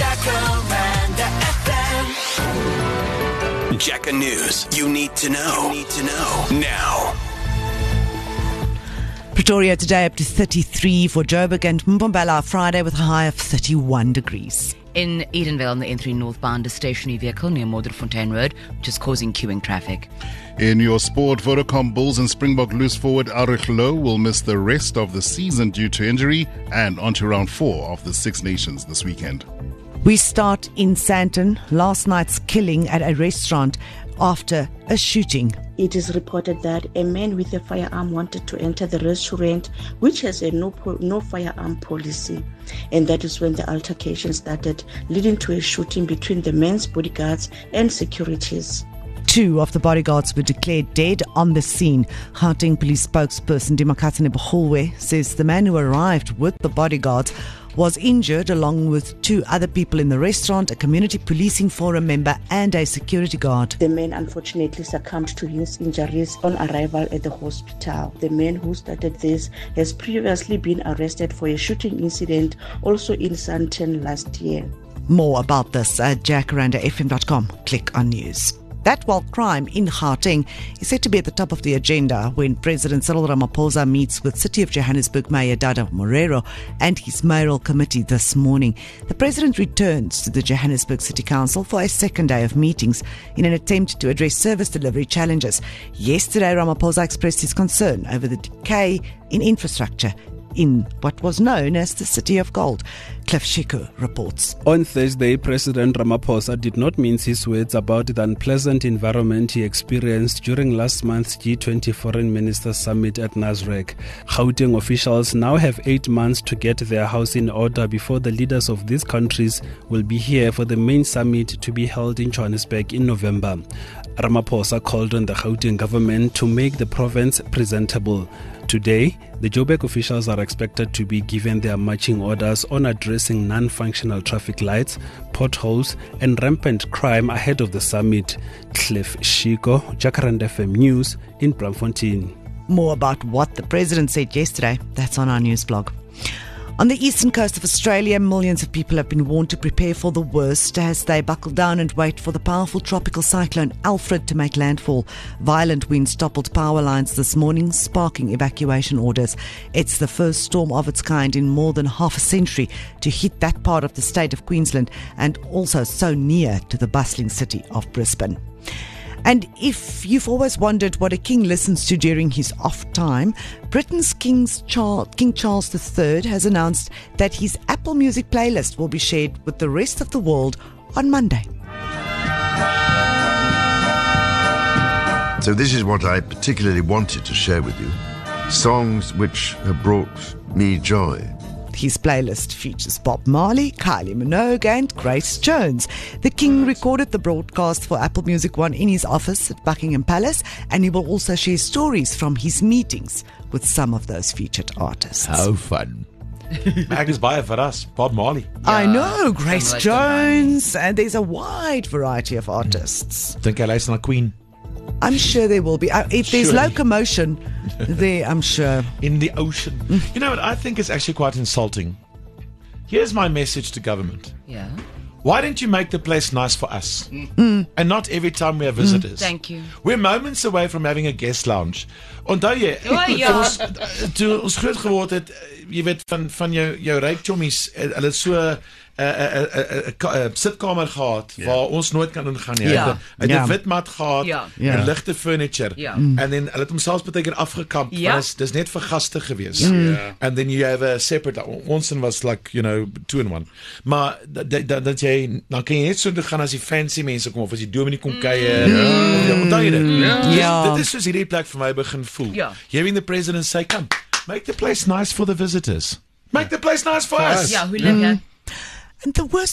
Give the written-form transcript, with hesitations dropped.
Jacaranda FM. Jacka News. You need to know. Now. Pretoria today up to 33 for Joburg and Mbombela Friday with a high of 31 degrees. In Edenvale on the N3 northbound, a stationary vehicle near Modderfontein Road, which is causing queuing traffic. In your sport, Vodacom Bulls and Springbok loose forward Arik Low will miss the rest of the season due to injury and onto round 4 of the Six Nations this weekend. We start in Sandton. Last night's killing at a restaurant after a shooting. It is reported that a man with a firearm wanted to enter the restaurant, which has a no firearm policy. And that is when the altercation started, leading to a shooting between the man's bodyguards and securities. 2 of the bodyguards were declared dead on the scene. Gauteng police spokesperson Dimakatane Bogolwe says the man who arrived with the bodyguards was injured along with 2 other people in the restaurant, a community policing forum member and a security guard. The man unfortunately succumbed to his injuries on arrival at the hospital. The man who started this has previously been arrested for a shooting incident also in Sandton last year. More about this at jacarandafm.com. Click on news. That while crime in Gauteng is set to be at the top of the agenda when President Cyril Ramaphosa meets with City of Johannesburg Mayor Dada Morero and his mayoral committee this morning. The President returns to the Johannesburg City Council for a second day of meetings in an attempt to address service delivery challenges. Yesterday, Ramaphosa expressed his concern over the decay in infrastructure in what was known as the City of Gold. Cliff Shiku reports. On Thursday, President Ramaphosa did not mince his words about the unpleasant environment he experienced during last month's G20 Foreign Ministers Summit at Nasrec. Gauteng officials now have 8 months to get their house in order before the leaders of these countries will be here for the main summit to be held in Johannesburg in November. Ramaphosa called on the Gauteng government to make the province presentable. Today, the Joburg officials are expected to be given their marching orders on addressing non-functional traffic lights, potholes and rampant crime ahead of the summit. Cliff Shiko, Jacaranda FM News in Braamfontein. More about what the President said yesterday, that's on our news blog. On the eastern coast of Australia, millions of people have been warned to prepare for the worst as they buckle down and wait for the powerful tropical cyclone Alfred to make landfall. Violent winds toppled power lines this morning, sparking evacuation orders. It's the first storm of its kind in more than half a century to hit that part of the state of Queensland and also so near to the bustling city of Brisbane. And if you've always wondered what a king listens to during his off time, Britain's King Charles III has announced that his Apple Music playlist will be shared with the rest of the world on Monday. So this is what I particularly wanted to share with you. Songs which have brought me joy. His playlist features Bob Marley, Kylie Minogue and Grace Jones. The King recorded the broadcast for Apple Music One in his office at Buckingham Palace, and he will also share stories from his meetings with some of those featured artists. How fun. Magnus baie for us, Bob Marley. I know, Grace Jones, and there's a wide variety of artists. Dink jy luister na Queen? I'm sure there will be. If there's Surely. locomotion there, I'm sure. In the ocean. You know what I think is actually quite insulting? Here's my message to government. Yeah. Why don't you make the place nice for us? And not every time we have visitors. Thank you. We're moments away from having a guest lounge. Onthou jy, ja. toe ons groot geword het, jy weet van jou ryk chommies, hulle het so 'n sitkamer gehad waar ons nooit kan ingaan nie. Ja. Hy het 'n wit mat gehad, Ja. en ligte furniture. Ja. En dan hulle het homself baie keer afgekamp. Ja. Dis net vir gaste gewees. And then you have a separate, ons was like, 2 in 1. Maar dat jy, dan kan jy net so toe gaan as die fancy mense kom of as die dominee kom kuier. Onthou jy dit? Ja. Dit is soos hierdie plek vir my begin voel. Ja. Having the president say, come, make the place nice for the visitors. Make the place nice for us. Ja, hoe lief jy? And the worst